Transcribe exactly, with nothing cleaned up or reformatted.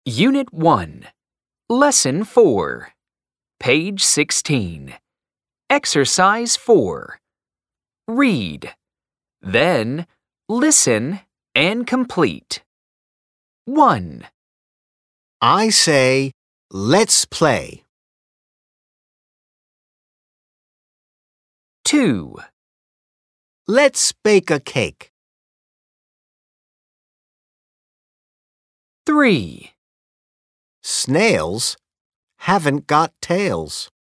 Unit one, Lesson four, Page sixteen. Exercise four. Read. Then, listen and complete. one. I say, let's play. two. Let's bake a cake. three. Snails haven't got tails.